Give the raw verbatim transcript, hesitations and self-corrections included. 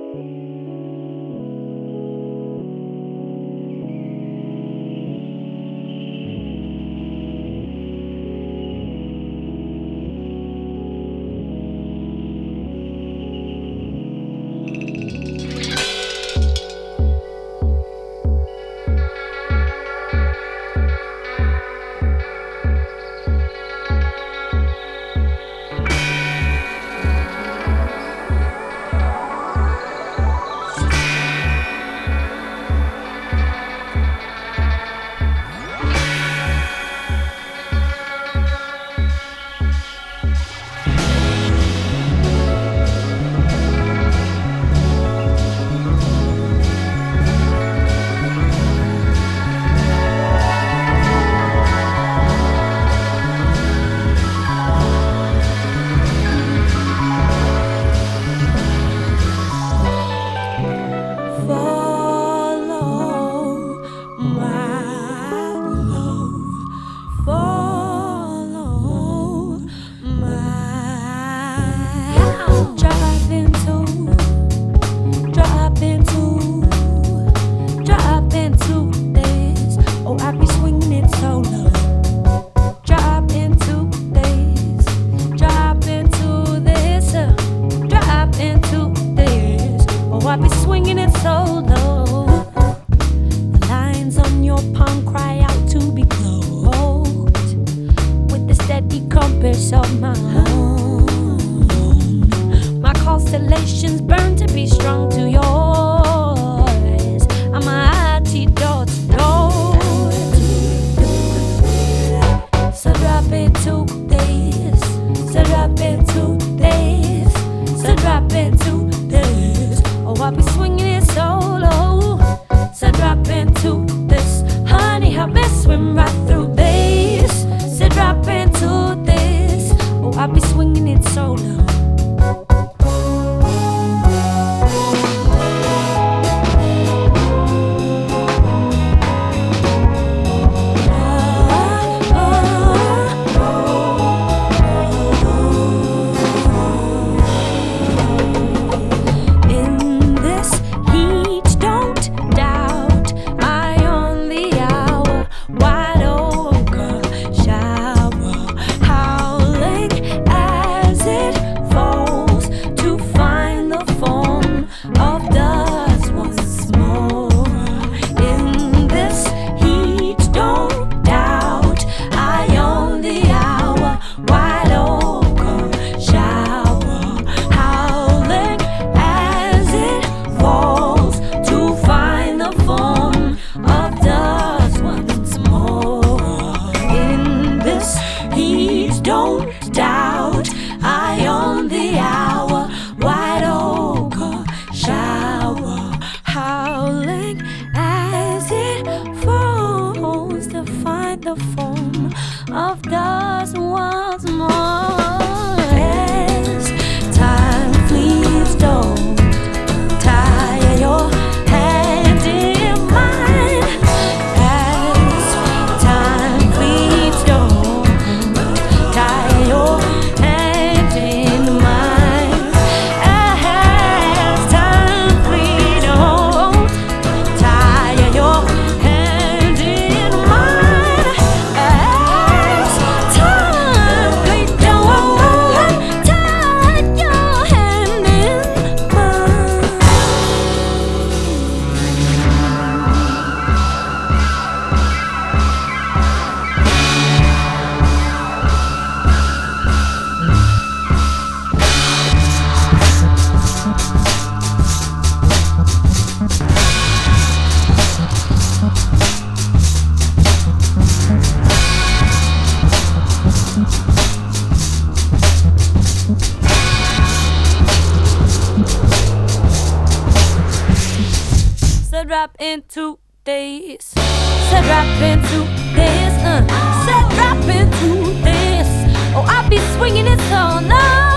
Of my own. My constellations burn to be strung to yours. I'm a antidote to so drop it to this. So drop it to this. So drop it to this. Oh, I'll be swinging it solo. So drop into this. Honey, help me swim right through this. So drop into this. Oh, I'll be swinging it solo. Don't doubt, I own the hour. White ochre shower, howling as it falls to find the form of dust once more. As time flees, don't tie your hand in mine. As time flees, don't So drop into this. So drop into this. Uh. So drop into this. Oh, I'll be swinging it all night.